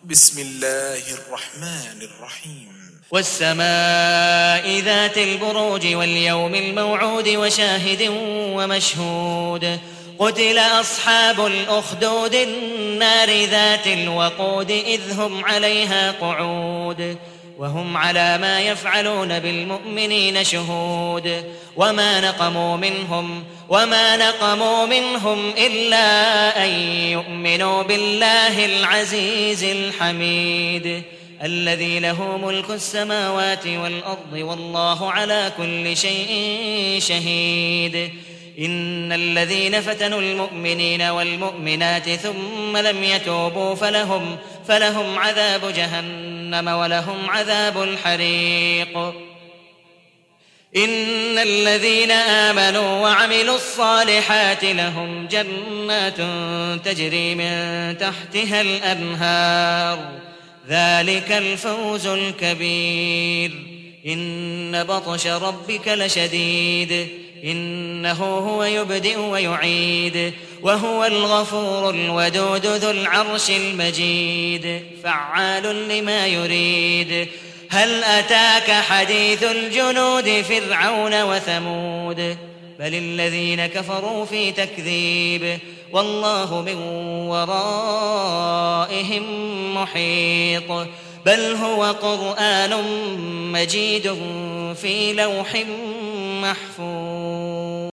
بسم الله الرحمن الرحيم والسماء ذات البروج واليوم الموعود وشاهد ومشهود قتل أصحاب الأخدود النار ذات الوقود إذ هم عليها قعود وهم على ما يفعلون بالمؤمنين شهود وما نقموا منهم إلا أن يؤمنوا بالله العزيز الحميد الذي له ملك السماوات والأرض والله على كل شيء شهيد إن الذين فتنوا المؤمنين والمؤمنات ثم لم يتوبوا فلهم عذاب جهنم ولهم عذاب الحريق إن الذين آمنوا وعملوا الصالحات لهم جنات تجري من تحتها الأنهار ذلك الفوز الكبير إن بطش ربك لشديد إنه هو يبدئ ويعيد وهو الغفور الودود ذو العرش المجيد فعال لما يريد هل أتاك حديث الجنود فرعون وثمود بل الذين كفروا في تكذيب والله من ورائهم محيط بل هو قرآن مجيد في لوح محفوظ